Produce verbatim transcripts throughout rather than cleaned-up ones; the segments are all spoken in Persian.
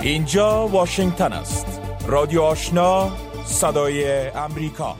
اینجا واشنگتن است. رادیو آشنا، صدای امریکا.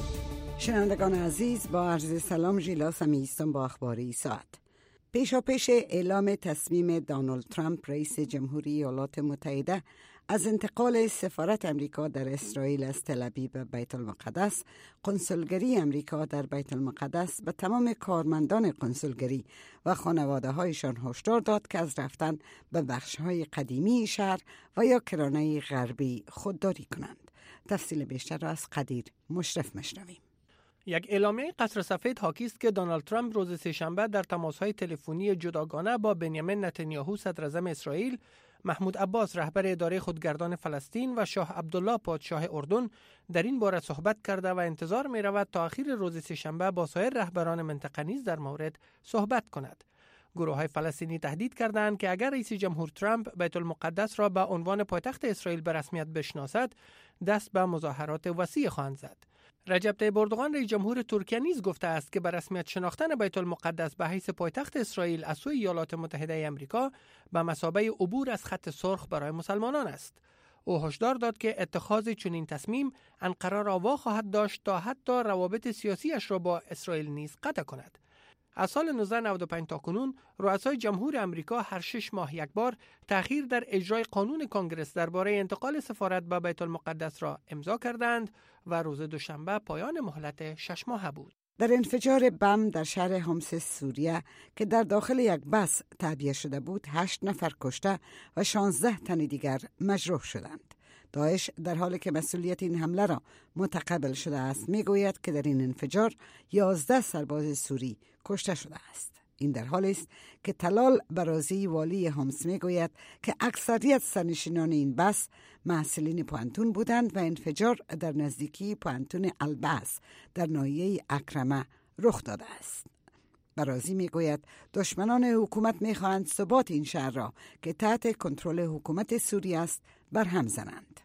شنوندگان عزیز، با عرض سلام، ژیلا سمی هستم با اخباری ساعت. پیشا پیش اعلام تصمیم دونالد ترامپ رئیس جمهوری ایالات متحده از انتقال سفارت امریکا در اسرائیل از تل ابیب به بیت المقدس، قنسولگری امریکا در بیت المقدس به تمام کارمندان قنسولگری و خانواده هایشان هشدار داد که از رفتن به بخش های قدیمی شهر و یا کرانه غربی خودداری کنند. تفصیل بیشتر را از قدیر مشرف مشنویم. یک اعلامیه قصر سفید حاکی است که دونالد ترامپ روز سه‌شنبه در تماس‌های تلفنی جداگانه با بنیامین نتانیاهو صدراعظم اسرائیل، محمود عباس رهبر اداره خودگردان فلسطین و شاه عبدالله پادشاه اردن در این باره صحبت کرده و انتظار می رود تا آخر روز سه‌شنبه با سایر رهبران منطقه نیز در مورد صحبت کند. گروه‌های فلسطینی تهدید کردند که اگر رئیس جمهور ترامپ بیت المقدس را به عنوان پایتخت اسرائیل به رسمیت بشناسد، دست به مظاهرات وسیع خواهند زد. رجب طیب اردوغان رئیس جمهور ترکیه نیز گفته است که به رسمیت شناختن بیت المقدس به حیث پایتخت اسرائیل از سوی ایالات متحده آمریکا به مثابه عبور از خط سرخ برای مسلمانان است. او هشدار داد که اتخاذ چنین تصمیم انقره را وا خواهد داشت تا حتی روابط سیاسیش را با اسرائیل نیز قطع کند. از سال نوزده نود و پنج تا کنون رؤسای جمهور امریکا هر شش ماه یک بار تأخیر در اجرای قانون کنگره درباره انتقال سفارت به بیت المقدس را امضا کردند و روز دوشنبه پایان مهلت شش ماهه بود. در انفجار بم در شهر حمص سوریه که در داخل یک بس تعبیه شده بود، هشت نفر کشته و شانزده تن دیگر مجروح شدند. داعش در حالی که مسئولیت این حمله را متقبل شده است میگوید که در این انفجار یازده سرباز سوری کشته شده است. این در حالی است که طلال برازی والی حمص میگوید که اکثریت سرنشینان این بس محصلین پوانتون بودند و انفجار در نزدیکی پوانتون البعث در ناحیه اکرمه رخ داده است. برازی میگوید دشمنان حکومت میخواهند ثبات این شهر را که تحت کنترل حکومت سوریه است برهم زنند.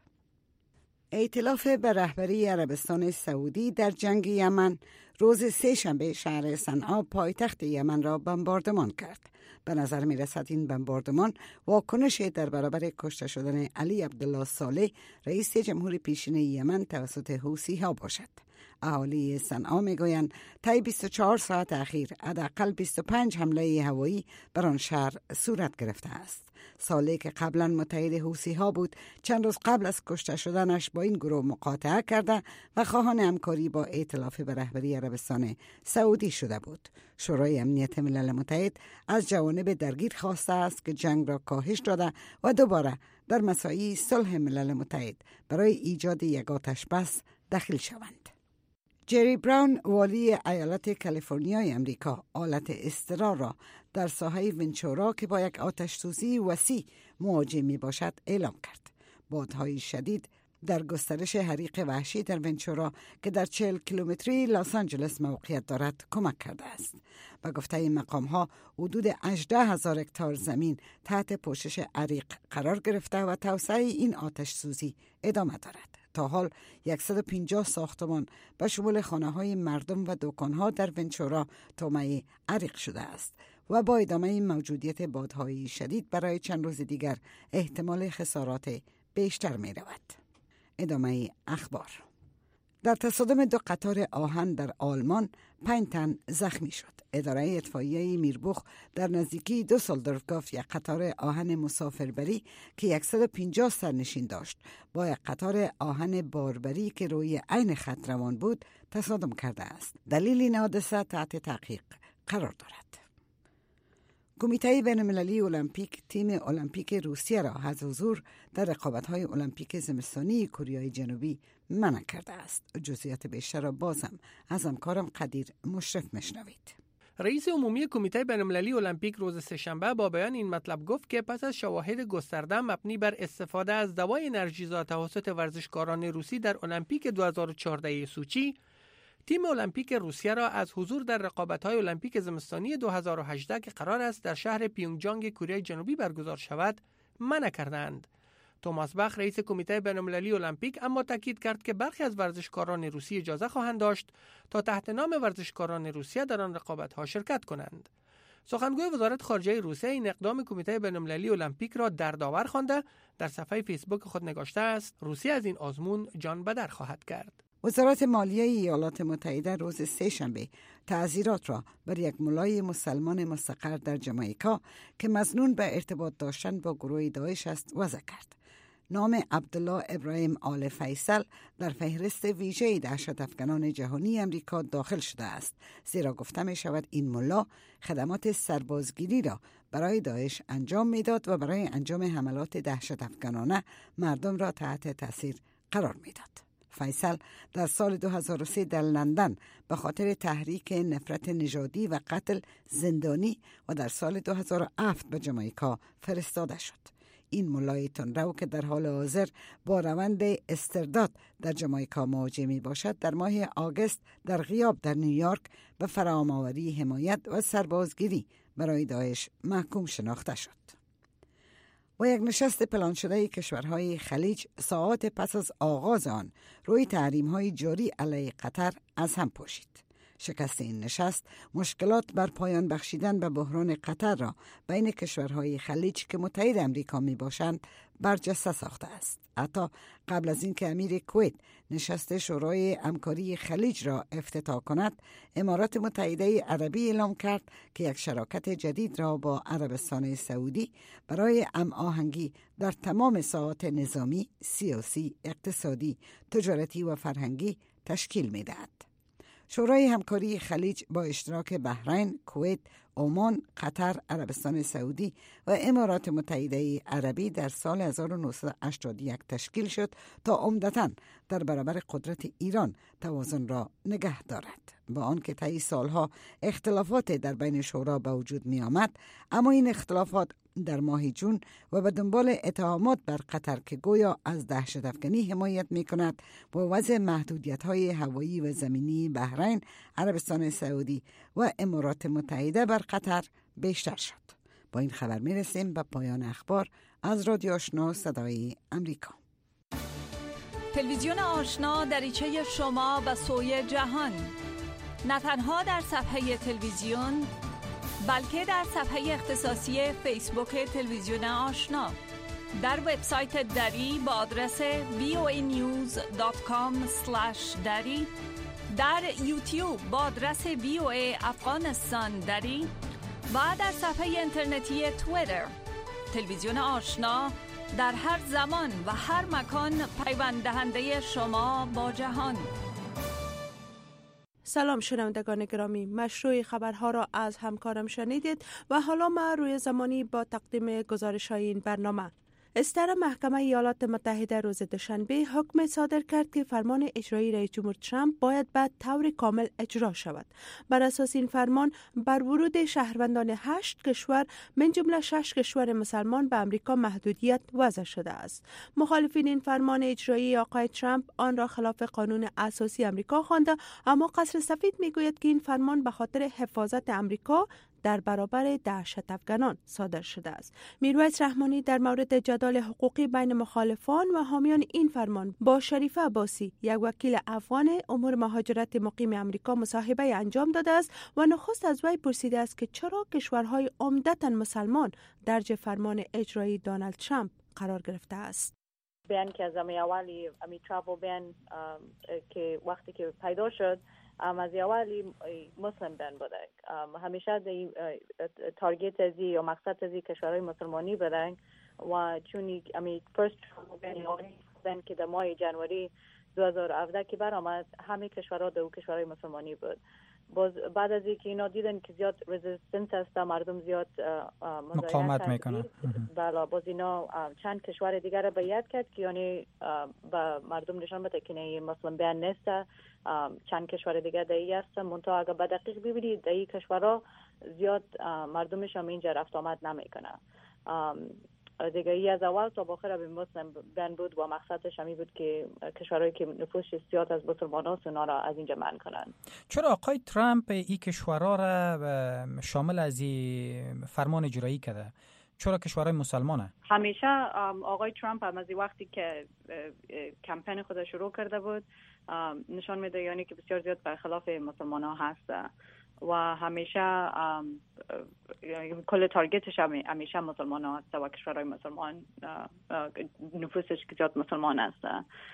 ائتلاف به رهبری عربستان سعودی در جنگ یمن روز سه شنبه شهر صنعا پایتخت یمن را بمباردمان کرد. به نظر می رسد این بمباردمان واکنش در برابر کشته شدن علی عبدالله صالح رئیس جمهور پیشین یمن توسط حوثی ها باشد. اهالی صنعا می گویند طی بیست و چهار ساعت اخیر حداقل بیست و پنج حمله هوایی بر آن شهر صورت گرفته است. صالح که قبلا متحد حوثی ها بود، چند روز قبل از کشته شدنش با این گروه مقاطعه کرده و خواهان همکاری با ائتلاف به رهبری عربستان سعودی شده بود. شورای امنیت ملل متحد از جوانب درگیر خواسته است که جنگ را کاهش داده و دوباره در مساعی صلح ملل متحد برای ایجاد یک آتش بس دخیل شوند. جری براون والی ایالت کالیفرنیای امریکا آلت اضطرار را در ساحه ونچورا که با یک آتش سوزی وسیع مواجه می باشد اعلام کرد. بادهای شدید در گسترش حریق وحشی در ونچورا که در چهل کیلومتری لس آنجلس موقعیت دارد کمک کرده است. با گفته این مقام ها حدود هجده هزار هکتار زمین تحت پوشش حریق قرار گرفته و توسعه این آتش سوزی ادامه دارد. تا حال صد و پنجاه ساختمان به شمول خانه‌های مردم و دکان‌ها در ونچورا طامع حریق شده است و با ادامه موجودیت بادهای شدید برای چند روز دیگر احتمال خسارات بیشتر می رود. ادامه اخبار. در تصادم دو قطار آهن در آلمان پنج تن زخمی شد. اداره اطفائیه میربوخ در نزدیکی دوسلدورف یک قطار آهن مسافربری که صد و پنجاه سرنشین داشت با یک قطار آهن باربری که روی عین خط روان بود تصادم کرده است. دلیل این حادثه تحت تحقیق قرار دارد. کمیته بین‌المللی المپیک تیم المپیک روسیه را از حضور در رقابت‌های المپیک زمستانی کره جنوبی منع کرده است. جزئیات بیشتر را بازم از همکارم قدیر مشرف مشنوید. رئیس عمومی کمیته بین‌المللی المپیک روز سه‌شنبه با بیان این مطلب گفت که پس از شواهد گسترده مبنی بر استفاده از دوای انرژیزا توسط ورزشکاران روسی در المپیک دو هزار و چهارده سوچی، تیم المپیک روسیه را از حضور در رقابت‌های المپیک زمستانی دو هزار و هجده که قرار است در شهر پیونگجانگ کره جنوبی برگزار شود منع کردند. توماس باخ رئیس کمیته بین‌المللی المپیک اما تاکید کرد که برخی از ورزشکاران روسی اجازه خواهند داشت تا تحت نام ورزشکاران روسیه در آن رقابت‌ها شرکت کنند. سخنگوی وزارت خارجه روسیه این اقدام کمیته بین‌المللی المپیک را دردآور خوانده در صفحه فیسبوک خود نگاشته است روسیه از این آزمون جان به در خواهد کرد. وزارت مالیه ایالات متحده روز سه‌شنبه تعزیرات را بر یک ملای مسلمان مستقر در جامائیکا که مظنون به ارتباط داشتن با گروه داعش است وضع کرد. نام عبدالله ابراهیم آل فیصل در فهرست ویژه دهشت افکنان جهانی امریکا داخل شده است، زیرا گفته می شود این ملا خدمات سربازگیری را برای داعش انجام میداد و برای انجام حملات دهشت افکنانه مردم را تحت تاثیر قرار میداد. فیصل در سال دو هزار و سه در لندن به خاطر تحریک نفرت نژادی و قتل زندانی و در سال دو هزار و هفت به جامائیکا فرستاده شد. این ملای تندرو که در حال حاضر با روند استرداد در جامائیکا مواجه می باشد، در ماه آگوست در غیاب در نیویورک به فرام‌آوری حمایت و سربازگیری برای داعش محکوم شناخته شد. و یک نشست پلان شده کشورهای خلیج ساعات پس از آغاز آن روی تحریم‌های جاری علیه قطر از هم پاشید. شکست این نشست مشکلات بر پایان بخشیدن به بحران قطر را بین کشورهای خلیج که متحد امریکا می باشند برجسته ساخته است. حتی قبل از اینکه امیر کویت نشست شورای همکاری خلیج را افتتاح کند، امارات متحده عربی اعلام کرد که یک شراکت جدید را با عربستان سعودی برای هماهنگی در تمام ساحات نظامی، سیاسی، اقتصادی، تجارتی و فرهنگی تشکیل می دهد. شورای همکاری خلیج با اشتراک بحرین، کویت، عمان، قطر، عربستان سعودی و امارات متحده عربی در سال هزار و نهصد و هشتاد و یک تشکیل شد تا عمدتاً در برابر قدرت ایران توازن را نگه دارد. با آنکه طی سالها اختلافات در بین شورا به وجود می آمد، اما این اختلافات در ماه جون و به دنبال اتهامات بر قطر که گویا از دهشت افکنی حمایت می کند و وضع محدودیت های هوایی و زمینی بحرین، عربستان سعودی و امارات متحده بر قطر بیشتر شد. با این خبر می رسیم به پایان اخبار از رادیو آشنا صدای امریکا. تلویزیون آشنا دریچه شما به سوی جهان، نه تنها در صفحه تلویزیون بلکه در صفحه اختصاصی فیسبوک تلویزیون آشنا، در وبسایت دری با آدرس وی او ای نیوز دات کام اسلش دری، در یوتیوب با آدرس وی او ای افغانستان دری و در صفحه اینترنتی توییتر. تلویزیون آشنا در هر زمان و هر مکان پیوند دهنده شما با جهان. سلام شنوندگان گرامی، مشروع خبرها را از همکارم شنیدید و حالا ما روی زمانی با تقدیم گزارش های این برنامه. استر محکمه ایالات متحده روز دوشنبه حکم صادر کرد که فرمان اجرایی رئیس جمهور ترامپ باید به طور کامل اجرا شود. بر اساس این فرمان بر ورود شهروندان هشت کشور من جمله شش کشور مسلمان به امریکا محدودیت وضع شده است. مخالفین این فرمان اجرایی آقای ترامپ آن را خلاف قانون اساسی امریکا خوانده، اما قصر سفید میگوید که این فرمان به خاطر حفاظت امریکا در برابر دهشت افکنان صادر شده است. میرویس رحمانی در مورد جدال حقوقی بین مخالفان و حامیان این فرمان با شریفه عباسی، یک وکیل افغان امور مهاجرت مقیم امریکا، مصاحبه انجام داده است و نخست از وی پرسیده است که چرا کشورهای عمدتاً مسلمان درج فرمان اجرایی دونالد ترامپ قرار گرفته است. بیان که از اولی امی ترافو بیان که وقتی که پیدا شد از اولی مسلم بیان بوده، همیشه دی تارگت ازی یا مقصد ازی کشورهای مسلمانی بودن و چون امی فرست بیان که در ماه جنوری دو هزار و هفده که برآمد همه کشورها دو کشورهای مسلمانی بود. باز بعد از اینکه اینا دیدن که زیاد رزिस्टنس است، مردم زیاد مقاومت میکنن، بله باز اینا چند کشور دیگر را بیعت کرد که یعنی به مردم نشان بده که نه مسلم بیان نیست. چند کشور دیگر دایی است، منتها اگر به دقیق ببینید دایی کشورها زیاد مردمش هم اینجا رفت آمد نمیکنه دیگه. ای از اول تا آخر به مسلم بیان بود و مقصدش همی بود که کشورهایی که نفوسش زیاد از مسلمانان اونا را از اینجا منع کنن. چرا آقای ترامپ این کشورها را شامل از این فرمان اجرایی کرده؟ چرا کشورهای مسلمانه؟ همیشه آقای ترامپ هم از وقتی که کمپین خود شروع کرده بود نشان میده یعنی که بسیار زیاد برخلاف مسلمان ها هست و همیشه کل تارگتش همیشه مسلمان ها هست و کشورهای مسلمان، نفوسش که زیاد مسلمان هست.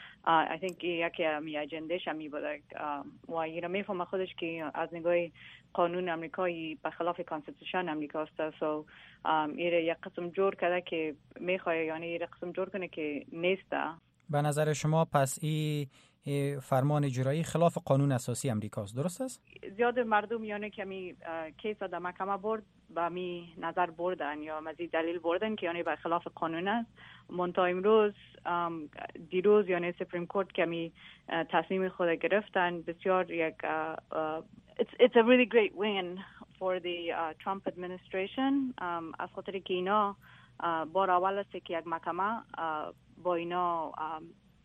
I think یکی همی اجندهش همی بوده و اینا میفهمه خودش که از نگاه قانون امریکایی به خلاف کانستیتوشن امریکا است. سو ایره یک قسم جور کرده که میخواه، یعنی ایره قسم جور کنه که نیسته. به نظر شما پس این فرمان اجرایی خلاف قانون اساسی امریکاست، درست است؟ زیاد مردم یعنی که می کیس در محکمه برد با می نظر بردن یا مزید دلیل بردن که یعنی به خلاف قانون است. منتها امروز دیروز یعنی سپریم کورت که می تصمیم خود گرفتن بسیار یک it's it's a really great win for the uh, Trump administration. um, از خاطر که اینا uh, بار اول است که یک محکمه uh, با اینا um,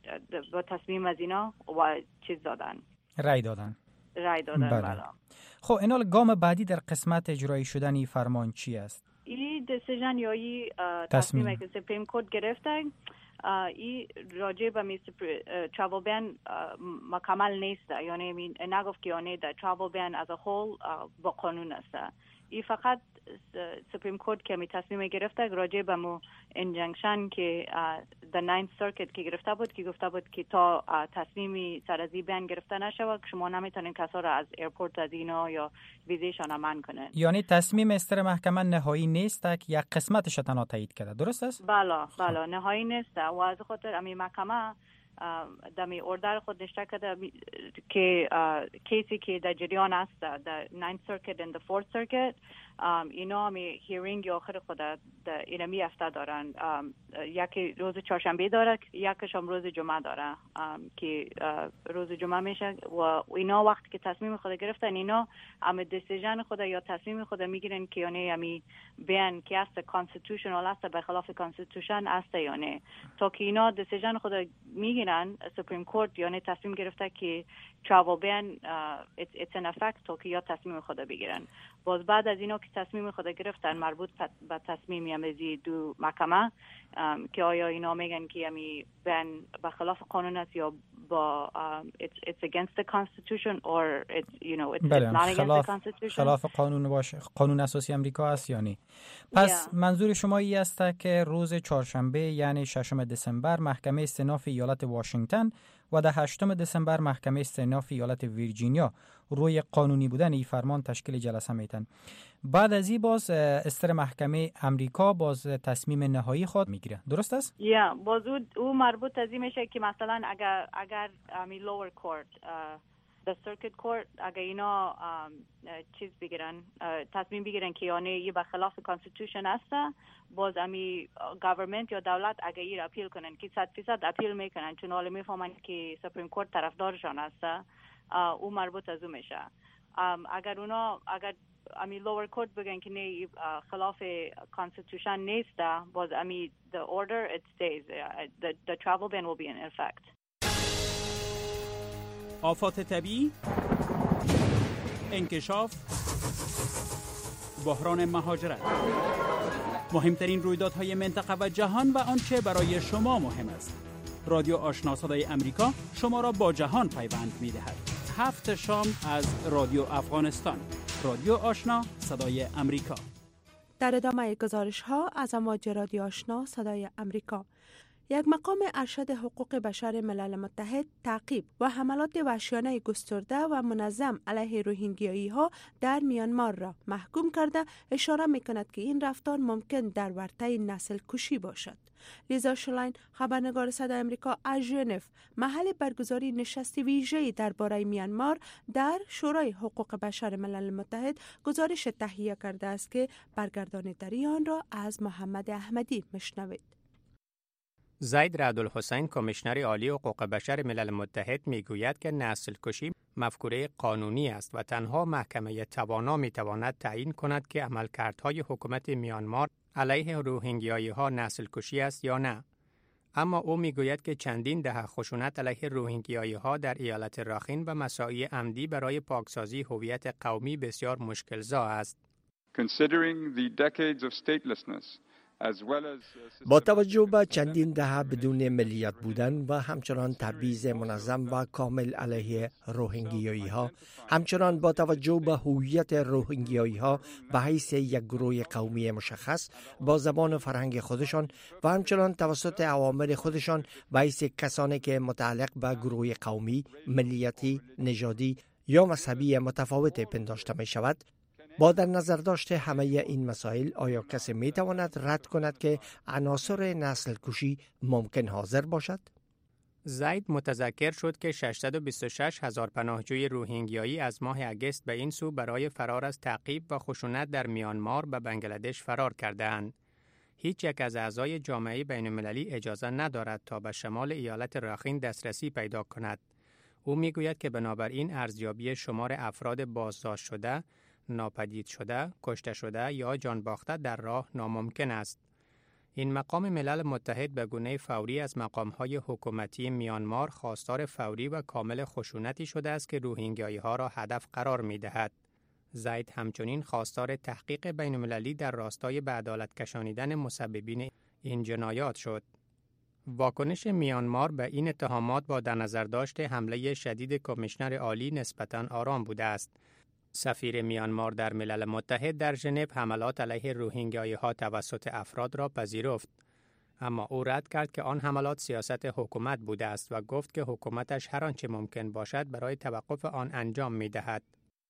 با تصمیم از اینا و چیز دادن، رای دادن رای دادن بله. بله. خب اینا گام بعدی در قسمت اجرایی شدن این فرمان چی است؟ این دیسیژن یا این تصمیمی که سپریم کورت گرفته این راجع به می ترافل بین مکمل نیست، یعنی نگفت که یعنی در ترافل بین از هول با قانون است. این فقط سپریم کورت که می تصمیم گرفته راجع به مو انجنکشن که در ناینت سرکت که گرفته بود که گفته بود که تا تصمیمی سر از این بین گرفته نشود که شما نمیتونین کسا را از ایرپورت از اینا یا ویزیشان منع کنن. یعنی تصمیم استر محکمه نهایی نیست که یک قسمتش تنها تایید کرده، درست است؟ بله بله نهایی نیست و از خاطر امی محکمه دمی اوردر خود نشته کرده که کیسی که در جریان است در ناینت سرکت و در فورت سرکت اینا می هیرینگ آخر خود در اینا می هفته دارن، یکی روز چهارشنبه داره یکیش هم روز جمعه داره که روز جمعه میشه و اینا وقتی که تصمیم خود گرفتن اینا هم دیسیژن خود یا تصمیم خود میگیرن که یعنی همی بیان که است کانستیتوشنال است به خلاف کانستیتوشن است یا نه. تا که اینا دیسیژن خود میگیرن سپریم کورت یعنی تصمیم گرفته که travel ban uh, it's, it's an effect تا که یا تصمیم خود بگیرن. باز بعد از اینا که تصمیم خود گرفتن مربوط به تصمیمی همیزی دو محکمه که آیا اینا میگن که همی بین به خلاف قانون است یا با um, it's, it's against the constitution or it's, you know, it's, بله. it's not خلاف, against the constitution. خلاف قانون باشه، قانون اساسی امریکا است یا نه. پس yeah. منظور شما ای است که روز چهارشنبه یعنی ششم دسامبر محکمه استئناف ایالت واشنگتن و در هشتم دسامبر محکمه استئناف ایالت ویرجینیا روی قانونی بودن این فرمان تشکیل جلسه میتن. بعد از این باز استر محکمه امریکا باز تصمیم نهایی خود میگیره، درست است؟ یا yeah, باز او مربوط از این میشه که مثلا اگر اگر می لور کورت the circuit court اگر اینا چیز بگیرن تصمیم بگیرن که یعنی یه به خلاف کانستیتوشن است، باز امی گورنمنت یا دولت اگر این اپیل کنن که صد فیصد اپیل میکنن چون حالا میفهمن که سپریم کورت طرفدارشان است، او مربوط از اون میشه. اگر اونا اگر امی لور کورت بگن که نه خلاف کانستیتوشن نیست، باز امی the order it stays the the travel ban will be in effect. آفات طبیعی، انکشاف، بحران مهاجرت، مهمترین رویدادهای منطقه و جهان و آنچه برای شما مهم است. رادیو آشنا صدای امریکا شما را با جهان پیوند می‌دهد. هفت شام از رادیو افغانستان. رادیو آشنا صدای امریکا. در ادامه گزارش‌ها از امواج رادیو آشنا صدای امریکا، یک مقام ارشد حقوق بشر ملل متحد تعقیب و حملات وحشیانه گسترده و منظم علیه روهینگیایی‌ها در میانمار را محکوم کرده اشاره می‌کند که این رفتار ممکن در ورطه نسل کشی باشد. لیزا شلاین، خبرنگار صدای امریکا از ژنو، محل برگزاری نشست ویژه‌ای درباره میانمار در شورای حقوق بشر ملل متحد گزارش تهیه کرده است که برگردانیداری آن را از محمد احمدی میشنوید. زید رعدالحسین، کمیشنر عالی حقوق بشر ملل متحد، میگوید که نسل کشی مفکوره قانونی است و تنها محکمه توانا میتواند تعیین کند که عملکردهای حکومت میانمار علیه روهینگیایی‌ها نسل کشی است یا نه. اما او میگوید که چندین دهه خشونت علیه روهینگیایی‌ها در ایالت راخین و مساعی عمدی برای پاکسازی هویت قومی بسیار مشکل‌زا است. Considering the decades of statelessness با توجه به چندین دهه بدون ملیت بودن و همچنان تبعیض منظم و کامل علیه روهینگیایی ها، همچنان با توجه به هویت روهینگیایی ها به حیث یک گروه قومی مشخص با زبان و فرهنگ خودشان و همچنان توسط عوامل خودشان به حیث کسانی که متعلق به گروه قومی، ملیتی، نژادی یا مذهبی متفاوت پنداشته می شود، با در نظر داشت همه این مسائل آیا کسی می تواند رد کند که عناصر نسل کشی ممکن حاضر باشد؟ زید متذکر شد که ششصد و بیست و شش هزار پناهجوی روهینگیایی از ماه اگست به این سو برای فرار از تعقیب و خشونت در میانمار به بنگلادش فرار کرده‌اند. هیچ یک از اعضای جامعه بین‌المللی اجازه ندارد تا به شمال ایالت راخین دسترسی پیدا کند. او میگوید که بنابراین ارزیابی شمار افراد بازداشت شده، ناپدید شده، کشته شده یا جان باخته در راه ناممکن است. این مقام ملل متحد به گونه فوری از مقام‌های حکومتی میانمار خواستار فوری و کامل خشونتی شده است که روهینگیایی‌ها را هدف قرار می‌دهد. زید همچنین خواستار تحقیق بین‌المللی در راستای به عدالت کشانیدن مسببین این جنایات شد. واکنش میانمار به این اتهامات با در نظر داشت حمله شدید کمیشنر عالی نسبتاً آرام بوده است. سفیر میانمار در ملل متحد در ژنو حملات علیه روهینگیایی‌ها توسط افراد را پذیرفت، اما او رد کرد که آن حملات سیاست حکومت بوده است و گفت که حکومتش هر آنچه ممکن باشد برای توقف آن انجام می‌دهد.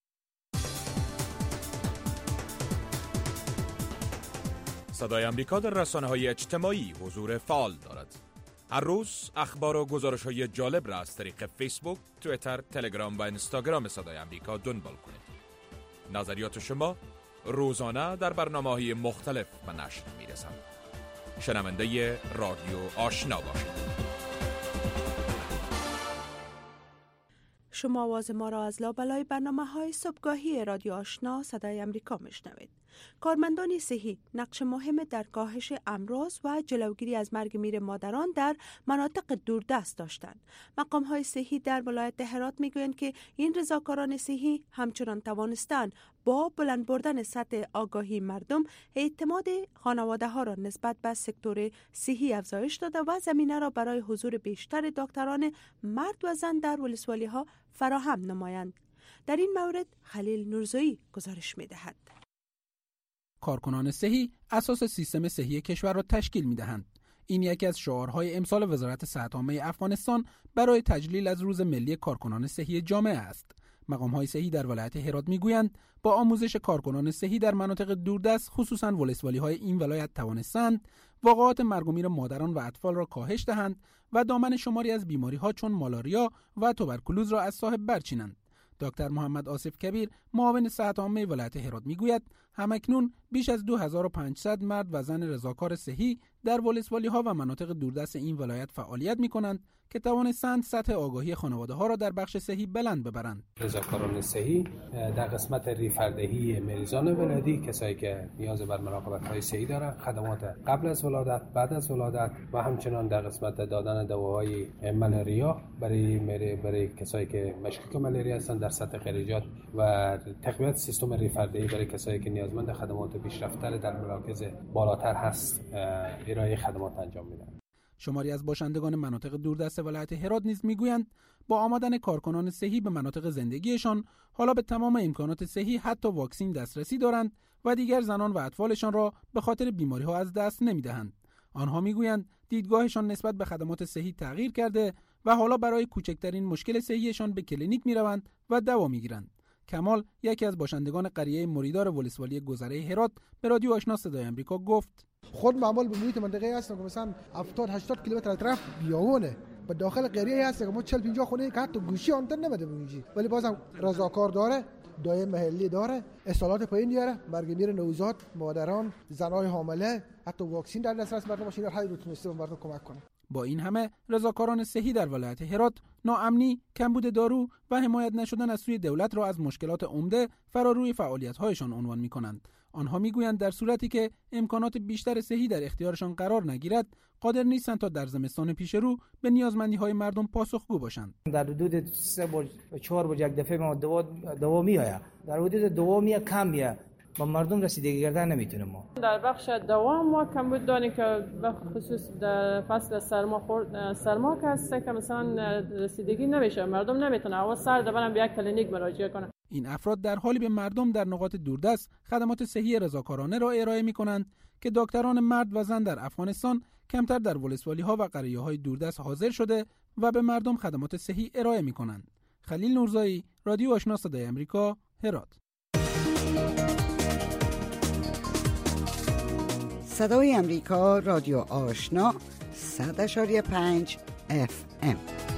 صدای امریکا در رسانه‌های اجتماعی حضور فعال دارد. هر روز اخبار و گزارش‌های جالب را از طریق فیسبوک، توییتر، تلگرام و اینستاگرام صدای امریکا دنبال کنید. نظریات شما روزانه در برنامه‌های مختلف به نشر می‌رسند. شنونده رادیو آشنا باشید. شما آواز ما را از لابلای برنامه‌های صبحگاهی رادیو آشنا صدای امریکا میشنوید. کارمندان صحی نقش مهم در کاهش امراض و جلوگیری از مرگ میر مادران در مناطق دوردست داشتند. مقام‌های صحی در ولایت هرات میگویند که این رضاکاران صحی همچنان توانستند با بلند بردن سطح آگاهی مردم اعتماد خانواده ها را نسبت به سکتور صحی افزایش داده و زمینه را برای حضور بیشتر دکتران مرد و زن در ولسوالی ها فراهم نمایند. در این مورد خلیل نورزایی گزارش می‌دهد. کارکنان صحی اساس سیستم صحی کشور را تشکیل می‌دهند. این یکی از شعارهای امسال وزارت صحت عامه افغانستان برای تجلیل از روز ملی کارکنان صحی جامعه است. مقام‌های صحی در ولایت هرات می‌گویند با آموزش کارکنان صحی در مناطق دوردست خصوصاً ولسوالی‌های این ولایت توانستند واقعات مرگ و میر مادران و اطفال را کاهش دهند و دامن شماری از بیماری‌ها چون مالاریا و توبرکولوز را از صاحب برچینند. دکتر محمد آصف کبیر معاون صحت عامه ولایت هرات میگوید همکنون بیش از دو هزار و پانصد مرد و زن رضاکار صحی در ولسوالی‌ها و مناطق دوردست این ولایت فعالیت می‌کنند که توانستند سطح آگاهی خانواده‌ها را در بخش صحی بلند ببرند. رضاکاران صحی در قسمت ریفردهی مریضان ولادی، کسایی که نیاز بر مراقبت‌های صحی دارند، خدمات قبل از ولادت، بعد از ولادت و همچنین در قسمت دادن دواهای مالاریا برای برای کسایی که مشکوک مالاریا هستند در سطح خلیجات و تقویت سیستم ریفردهی برای کسایی که نیازمند خدمات پیشرفت‌تر در مراکز بالاتر هست ارائه خدمات انجام میدن. شماری از باشندگان مناطق دوردست ولایت هرات نیز میگویند با آمدن کارکنان صحی به مناطق زندگیشان حالا به تمام امکانات صحی حتی واکسین دسترسی دارند و دیگر زنان و اطفالشان را به خاطر بیماری‌ها از دست نمیدهند. آنها میگویند دیدگاهشان نسبت به خدمات صحی تغییر کرده و حالا برای کوچکترین مشکل صحیشان به کلینیک میروند و دوا میگیرند. کمال، یکی از باشندگان قریه مریدار ولسوالی گذره هرات، به رادیو آشنا صدای آمریکا گفت: خود معمول به محیط منطقه هستم که مثلا هفتاد هشتاد کیلومتر اطراف بیابونه، به داخل قریه هست که ما چهل پنجاه خونه که حتی گوشی آن نمیده بگیجی، ولی بازم رضاکار داره، دایم محلی داره، اصالات پایین میاره، مرگ میر نوزاد، مادران، زنای حامله، حتی واکسین در دسترس مردم باشه، هر رو تونسته به مردم کمک کنه. با این همه رضاکاران صحی در ولایت هرات ناامنی، کمبود دارو و حمایت نشدن از سوی دولت را از مشکلات عمده فراروی فعالیت‌هایشان عنوان می‌کنند. آنها می‌گویند در صورتی که امکانات بیشتر صحی در اختیارشان قرار نگیرد، قادر نیستند تا در زمستان پیش رو به نیازمندی‌های مردم پاسخگو باشند. در حدود سه بار چهار بار یک دفعه ما دوا دوا میآید. در حدود دوا میاد کم میاد. با مردم رسیدگی کردن نمیتونیم. ما در بخش دوام ما کمبود داریم که به خصوص در فصل سرما خورد سرما که هست که مثلا رسیدگی نمیشه، مردم نمیتونه هوا سرد برن به یک کلینیک مراجعه کنن. این افراد در حالی به مردم در نقاط دوردست خدمات صحی رضاکارانه را ارائه می‌کنند که دکتران مرد و زن در افغانستان کمتر در ولسوالی‌ها و قریه‌های دوردست حاضر شده و به مردم خدمات صحی ارائه می‌کنند. خلیل نورزایی، رادیو آشنا صدای آمریکا، هرات. صدای آمریکا، رادیو آشنا، صد و پنج اف ام.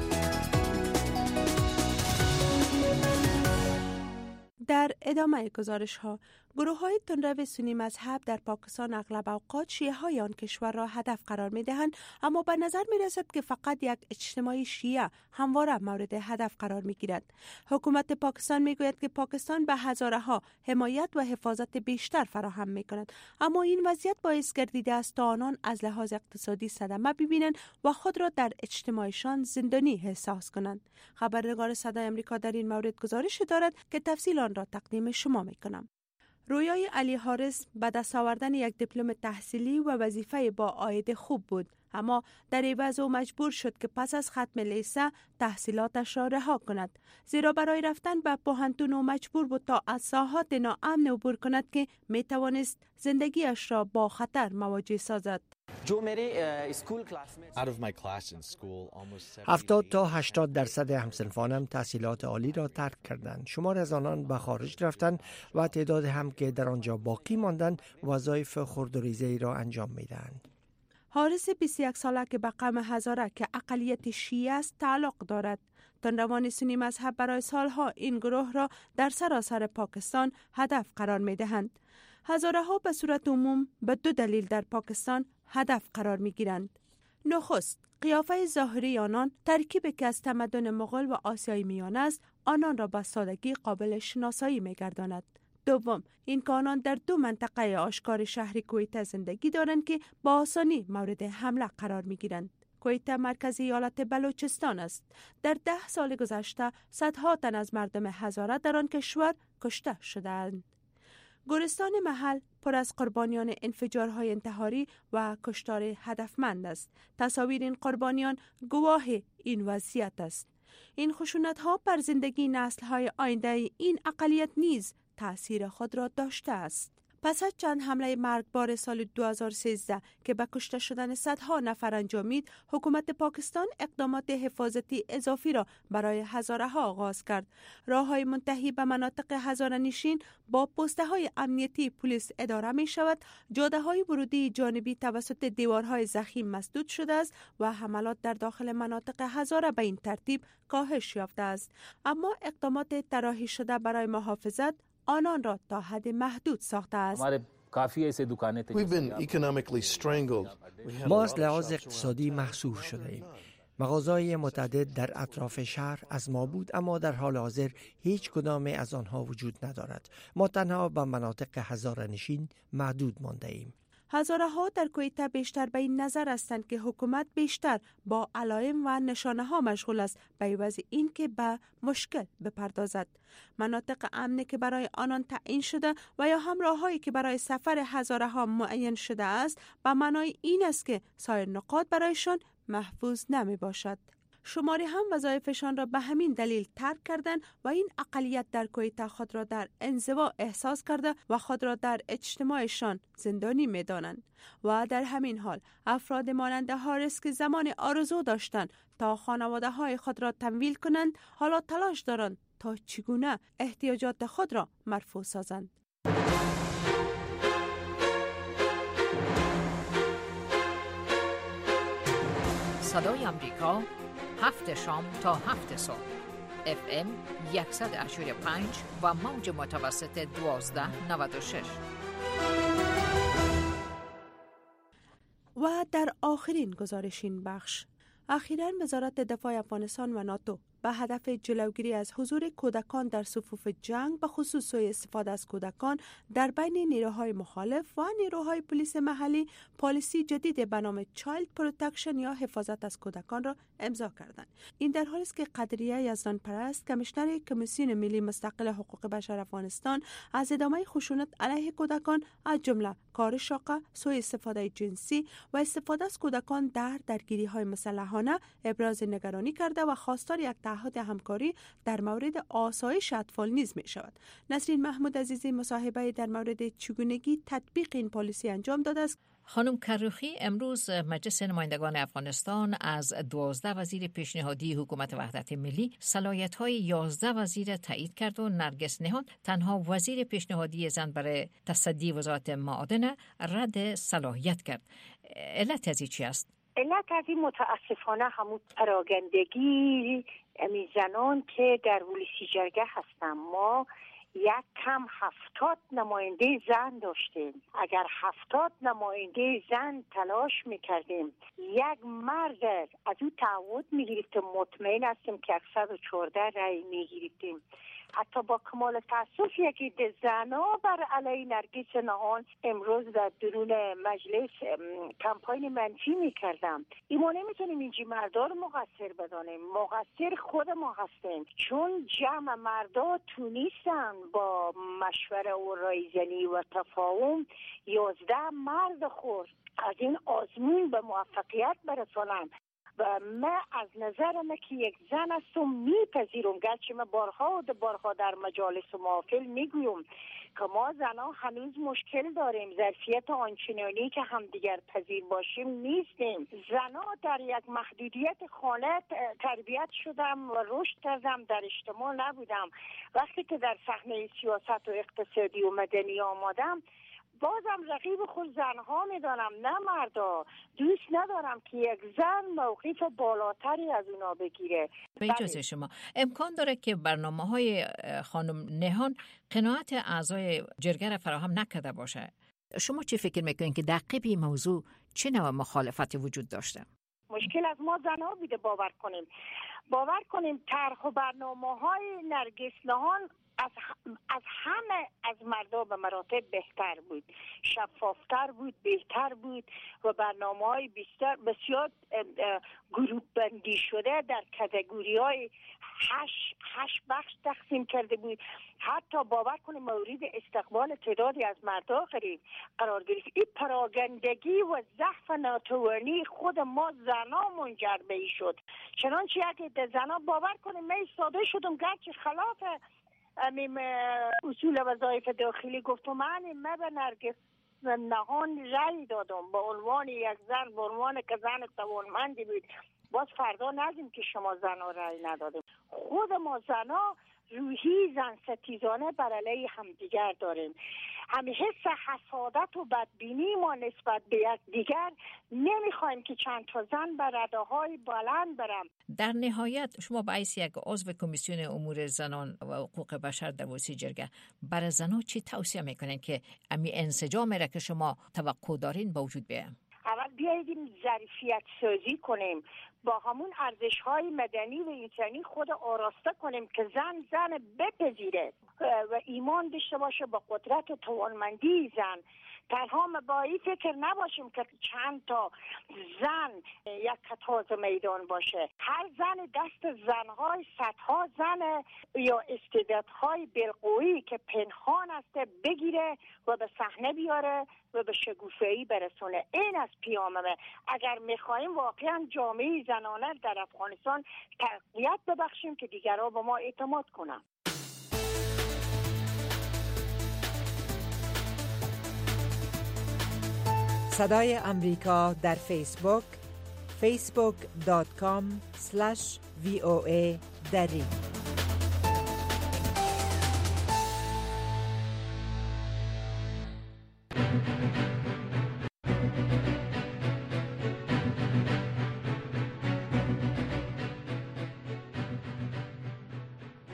در ادامه گزارش ها، گروه های تندرو سنی مذهب در پاکستان اغلب اوقات شیعه های آن کشور را هدف قرار می دهند، اما به نظر می رسد که فقط یک اجتماع شیعه همواره مورد هدف قرار می گیرد. حکومت پاکستان می گوید که پاکستان به هزاره ها حمایت و حفاظت بیشتر فراهم می کند، اما این وضعیت باعث گردیده است تا آنان از لحاظ اقتصادی صدمه ببینند و خود را در اجتماعشان زندانی احساس کنند. خبرنگار صدای آمریکا در این مورد گزارش دارد که تفصیل آن را تقدیم شما می کنم. رویای علی حارس به دست آوردن یک دیپلم تحصیلی و وظیفه با عاید خوب بود، اما در عوض او مجبور شد که پس از ختم لیسه تحصیلاتش را رها کند، زیرا برای رفتن به پوهنتون او مجبور بود تا از ساحات ناامن عبور کند که می توانست زندگیش را با خطر مواجه سازد. هفتاد تا هشتاد درصد همسنفانم تحصیلات عالی را ترک کردند. شمار از آنان به خارج رفتند و تعداد هم که در آنجا باقی ماندند وظایف خرد و ریزی را انجام میدهند. حارس بیست و یک ساله که به قوم هزاره که اقلیت شیعه است تعلق دارد. تندروان سنی مذهب برای سالها این گروه را در سراسر پاکستان هدف قرار می دهند. هزاره ها به صورت عموم به دو دلیل در پاکستان هدف قرار می گیرند. نخست، قیافه ظاهری آنان ترکیبی که از تمدن مغول و آسیای میانه است آنان را به سادگی قابل شناسایی می گرداند. دوم، این که آنان در دو منطقه آشکار شهر کویته زندگی دارند که با آسانی مورد حمله قرار می گیرند. کویته مرکز ایالت بلوچستان است. در ده سال گذشته صدها تن از مردم هزاره در آن کشور کشته شدند. گورستان محل پر از قربانیان انفجارهای انتحاری و کشتار هدفمند است. تصاویر این قربانیان گواه این وضعیت است. این خشونت‌ها بر زندگی نسل‌های آینده این اقلیت نیز تأثیر خود را داشته است. پس از چند حمله مرگبار سال دو هزار و سیزده که به کشته شدن صدها نفر انجامید، حکومت پاکستان اقدامات حفاظتی اضافی را برای هزاره ها آغاز کرد. راههای منتهی به مناطق هزاره نشین با پسته های امنیتی پلیس اداره می شود. جاده های ورودی جانبی توسط دیوارهای ضخیم مسدود شده است و حملات در داخل مناطق هزاره به این ترتیب کاهش یافته است. اما اقدامات طراحی شده برای محافظت آنان را تا حد محدود ساخته است. ما از لحاظ اقتصادی محصور شده ایم. مغازه‌های متعدد در اطراف شهر از ما بود، اما در حال حاضر هیچ کدام از آنها وجود ندارد. ما تنها به مناطق هزاره نشین محدود مانده ایم. هزاره ها در کویته بیشتر به این نظر هستند که حکومت بیشتر با علائم و نشانه ها مشغول است به عوض این که به مشکل بپردازد. مناطق امنی که برای آنان تعیین شده و یا هم راههایی که برای سفر هزاره ها معین شده است به معنای این است که سایر نقاط برایشان محفوظ نمی باشد. شماری هم وظایفشان را به همین دلیل ترک کردند و این اقلیت در کویته خود را در انزوا احساس کرده و خود را در اجتماعشان زندانی می دانند. و در همین حال افراد مانند حارس که زمان آرزو داشتند تا خانواده های خود را تمویل کنند حالا تلاش دارند تا چگونه احتیاجات خود را مرفوع سازند. صدای آمریکا هفت شام تا هفت صبح اف ام صد و پنج و موج متوسط دوازده نود و شش. و در آخرین گزارش این بخش، اخیراً وزارت دفاع افغانستان و ناتو به هدف جلوگیری از حضور کودکان در صفوف جنگ به خصوص سوء استفاده از کودکان در بین نیروهای مخالف و نیروهای پلیس محلی پالیسی جدید به نام چایلد پروتکشن یا حفاظت از کودکان را امضا کردند. این در حالی است که قدریه یزدان پرست کمیشنر کمیسیون ملی مستقل حقوق بشر افغانستان از ادامه خشونت علیه کودکان از جمله کار شاقه، سوء استفاده جنسی و استفاده از کودکان در درگیری‌های مسلحانه ابراز نگرانی کرده و خواستار یک تعهد همکاری در مورد آسایش اطفال نیز می شود. نسرین محمود عزیزی مصاحبه در مورد چگونگی تطبیق این پالیسی انجام داده است. خانم کروخی، امروز مجلس نمایندگان افغانستان از دوازده وزیر پیشنهادی حکومت وحدت ملی صلاحیت‌های یازده وزیر تایید کرد و نرگس نهان تنها وزیر پیشنهادی زن برای تصدی وزارت معادن رد صلاحیت کرد. علت از چی است؟ علت از این متاسفانه همون پراگندگی امی زنان که در ولسی جرگه هستن. ما یک کم هفتاد نماینده زن داشتیم. اگر هفتاد نماینده زن تلاش میکردیم یک مرد از او تعهد میگرفتیم، مطمئن هستیم که صد و چهارده رای میگرفتیم. حتی با کمال تاسف یکی ده زنا بر علیه نرگس نهان امروز در درون مجلس کمپاین منفی میکردم. این ما نمیتونیم اینجی مردا رو مقصر بدانیم، مقصر خود ما هستیم، چون جمع مردا تونستن با مشوره و رایزنی و تفاهم یازده مرد خورد از این آزمون به موفقیت برسانند. و من از نظرم که یک زن هستم میپذیرم، گرچه من بارها و بارها در مجالس و محافل میگویم که ما زنها هنوز مشکل داریم، ظرفیت آنچنانی که همدیگر پذیر باشیم نیستیم. زنها در یک محدودیت خانه تربیت شدم و رشد کردم، در اجتماع نبودم. وقتی که در صحنه سیاست و اقتصادی و مدنی آمدم بازم رقیب خود زنها میدانم نه مردا. دوست ندارم که یک زن موقف بالاتری از اونا بگیره. به اجازه شما امکان داره که برنامه های خانم نهان قناعت اعضای جرگه را فراهم نکرده باشه. شما چی فکر میکنین که در قبی موضوع چه نوع مخالفتی وجود داشته؟ مشکل از ما زنها بوده. باور کنیم باور کنیم طرح و برنامه های نرگس نهان از از همه از مردا به مراتب بهتر بود، شفافتر بود، بهتر بود و برنامه‌های بسیار بسیار گروه بندی شده در کاتگوری‌های هشت هشت بخش تقسیم کرده بود. حتی باور کنید مورد استقبال تعدادی از مردا قرار گرفت. این پراگندگی و ضعف ناتوانی خود ما زنا منجر به این شد. چنانچه یک زنا باور کنید من ایستاده شدم گرچه خلاف امیم اصول وظایف داخلی گفتم من من به نرگس نهان رأی دادم به عنوان یک زن، به عنوان که زن توانمندی بود. باز فردا نگیم که شما زنها رأی ندادیم. خود ما زنها روحی زن ستیزانه بر علیه همدیگر داریم. همین حس حسادت و بدبینی ما نسبت به یک دیگر نمیخوایم که چند تا زن بر رداهای بلند برم. در نهایت شما به حیث یک عضو کمیسیون امور زنان و حقوق بشر در ولسی جرگه برای زنان چی توصیه میکنین که امی انسجام را که شما توقع دارین با وجود بیایم؟ اول بیاییم ظرفیت سازی کنیم، با همون ارزش‌های مدنی و انسانی خود آراسته کنیم که زن زن بپذیره و ایمان داشته باشه با قدرت و توانمندی زن. تنها مبایی فکر نباشیم که چند تا زن یک کتاز میدان باشه. هر زن دست زنهای صدها زن یا استعدادهای بالقوهی که پنهان است بگیره و به صحنه بیاره و به شگوفه‌ای برسونه. این از پیاممه. اگر میخواهیم واقعا جامعه زنانه در افغانستان تقویت ببخشیم که دیگرها به ما اعتماد کنن. صدای امریکا در فیسبوک فیسبوک دات کام اسلش وی او ای دری.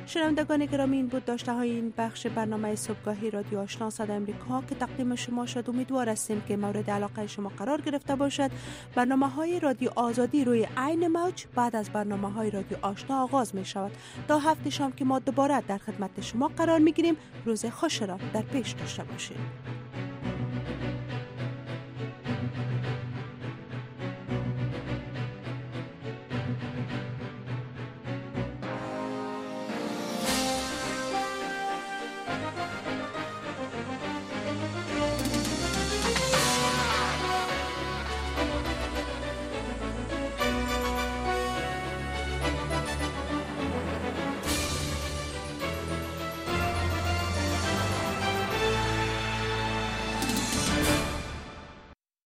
شنوندگان گرامی، این بود داشته های این بخش برنامه صبحگاهی رادیو آشنا صدای آمریکا که تقدیم شما شد. امیدوار هستیم که مورد علاقه شما قرار گرفته باشد. برنامه های رادیو آزادی روی عین موج بعد از برنامه های رادیو آشنا آغاز می شود. تا هفته شام که ما دوباره در خدمت شما قرار می گیریم، روز خوش را در پیش داشته باشید.